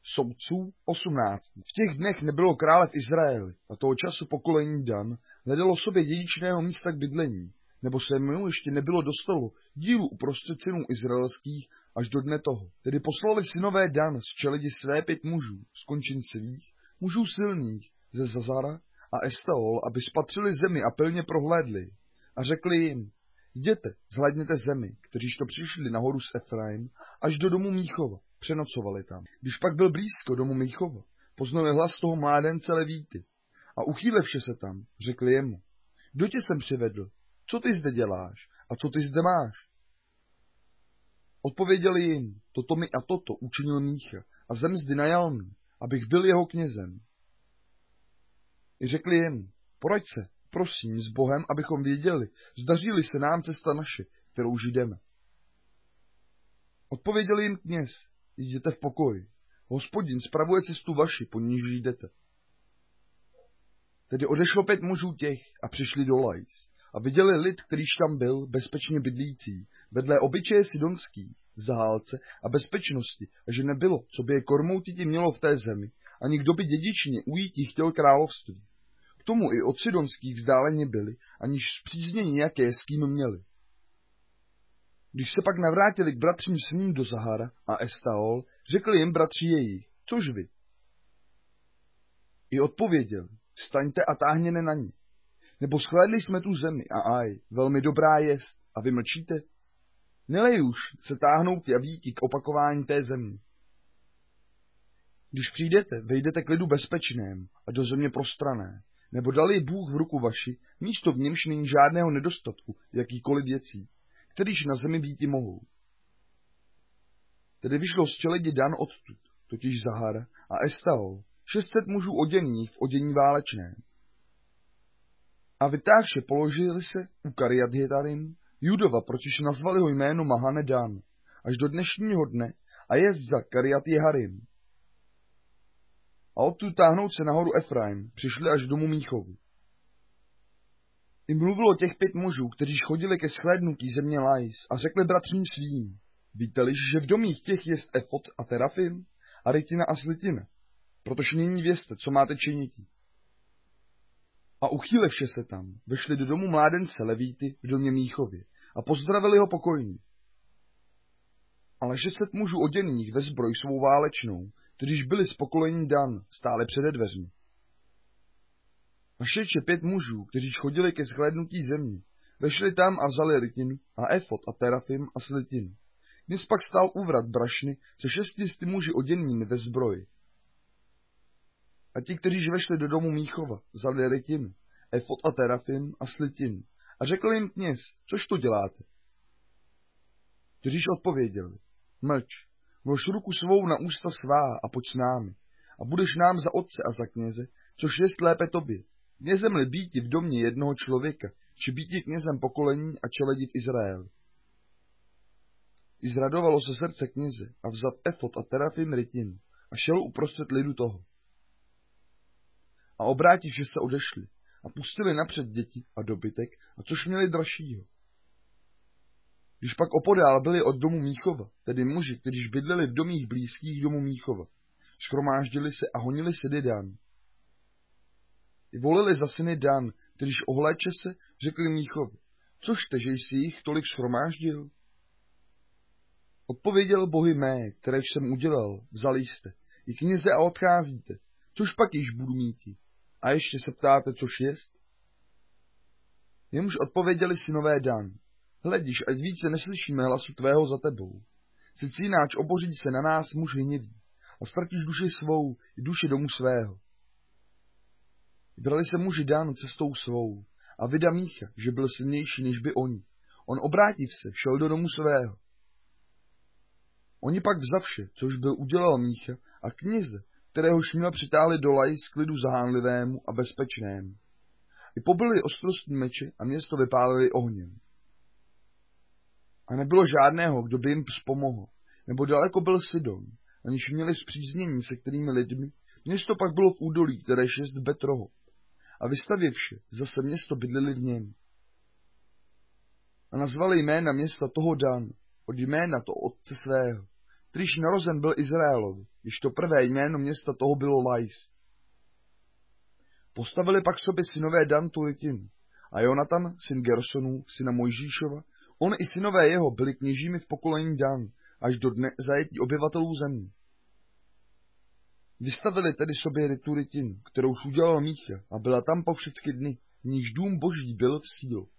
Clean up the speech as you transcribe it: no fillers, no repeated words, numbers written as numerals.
Soudců 18. V těch dnech nebylo krále v Izraeli a toho času pokolení Dan hledalo sobě dědičného místa k bydlení, nebo se mu ještě nebylo dostalo dílu uprostřed synů izraelských až do dne toho. Tedy poslali synové Dan z čeledi své 5 mužů, z končin svých, mužů silných, ze Zazara a Estaol, aby spatřili zemi a pilně prohlédli. A řekli jim, jděte, zhlédněte zemi, kteříž to přišli nahoru z Efraim, až do domu Míchova, přenocovali tam. Když pak byl blízko domu Míchova, poznali hlas toho mládence Levíty a uchýlevše se tam, řekli jemu, kdo tě sem přivedl, co ty zde děláš a co ty zde máš? Odpověděli jim, toto mi a toto učinil Mícha a zem zdy najal mi, abych byl jeho knězem. I řekli jim, poraď se, prosím, s Bohem, abychom věděli, zdaří-li se nám cesta naše, kterou jdeme. Odpověděl jim kněz, jděte v pokoji, Hospodin spravuje cestu vaši, po níž jdete. Tedy odešlo 5 mužů těch a přišli do Lajs a viděli lid, kterýž tam byl, bezpečně bydlící, vedle obyčeje sidonský, v zahálce a bezpečnosti, a že nebylo, co by je kormoutiti mělo v té zemi, ani kdo by dědičně ujítí chtěl království. K tomu i od sidonských vzdáleně byli, aniž zpříznění nějaké s kým měli. Když se pak navrátili k bratřím svým do Zahara a Estaol, řekli jim bratři jejich, což vy? I odpověděli, vstaňte a táhněne na ní. Nebo shlédli jsme tu zemi a aj, velmi dobrá jest, a vy mlčíte? Nelej už se táhnout a víti k opakování té země. Když přijdete, vejdete k lidu bezpečnému a do země prostrané, nebo dali Bůh v ruku vaši, místo v němž není žádného nedostatku, jakýkoliv věcí, kterýž na zemi býti mohou. Tedy vyšlo z čeledi Dan odtud, totiž Zahara a Estaol, 600 mužů oděných v odění válečném. A vytáhše položili se u Kariat-Jetarim, Judova, pročiž nazvali ho jméno Mahane Dan, až do dnešního dne a je za Kariat-Jeharim. A odtud táhnout se nahoru Efraim, přišli až k domu Míchovu. I mluvilo těch 5 mužů, kteří chodili ke shlédnutí země Lajs a řekli bratřím svým, víte-liž, že v domích těch jest Efod a Terafim a Rytina a Slitina, protože nyní vězte, co máte činití. A uchýlevše se tam, vešli do domu mládence Levíty v domě Míchově a pozdravili ho pokojně. Ale 600 mužů oděných ve zbroj svou válečnou, kteříž byli z pokolení Dan, stále přede dveřmi. A šeče 5 mužů, kteří chodili ke shlédnutí země, vešli tam a vzali Rytinu a Efod a Terafim a Slitinu. Dnes pak stál uvrat brašny se 600 muži oděnými ve zbroji. A ti, kteříž vešli do domu Míchova, vzali Rytinu, Efod a Terafim a Slitinu. A řekl jim kněz, což to děláte? Kteříž odpověděli, mlč, vlož ruku svou na ústa svá a pojď s námi, a budeš nám za otce a za kněze, což jest lépe tobě. Knězem-li býti v domě jednoho člověka, či býti knězem pokolení a čeledi v Izraeli. I zradovalo se srdce kněze a vzat Efod a Terafim Rytinu a šel uprostřed lidu toho. A obrátivši se odešli a pustili napřed děti a dobytek, a což měli dražšího. Když pak opodál byli od domu Míchova, tedy muži, kteří bydleli v domích blízkých domu Míchova, shromáždili se a honili syny Dan. I volili za syny Dan, kteříž ohléče se, řekli Míchovi, cožte, že jsi jich tolik shromáždil? Odpověděl bohy mé, které jsem udělal, vzali jste, i kněze a odcházíte, což pak již budu míti. A ještě se ptáte, což jest? Jemuž odpověděli synové Dan, hlediš, ať více neslyšíme hlasu tvého za tebou. Sicínáč oboří se na nás muž hněví a ztratíš duši svou i duši domu svého. Brali se muži Dan cestou svou a vida Mícha, že byl silnější než by oni. On obrátiv se, šel do domu svého. Oni pak vzavše, což byl udělal Mícha a kněze, kteréhož měl přitáhli do Lajs k lidu zahánlivému a bezpečnému. I pobili ostrostní meče a město vypálili ohněm. A nebylo žádného, kdo by jim pomohl, nebo daleko byl Sidon, aniž měli spříznění se kterými lidmi, město pak bylo v údolí, které jest Betroho. A vystavěvše, zase město bydleli v něm. A nazvali jména města toho Dan, od jména to otce svého, kterýž narozen byl Izraelovi, když to prvé jméno města toho bylo Lais. Postavili pak sobě synové Dan Turitin a Jonatan, syn Gersonů, syna Mojžíšova, on i synové jeho byli kněžími v pokolení Dan, až do dne zajetí obyvatelů zemí. Vystavili tedy sobě Turitin, kterouž udělal Mícha, a byla tam po všechny dny, v níž dům boží byl v sílu.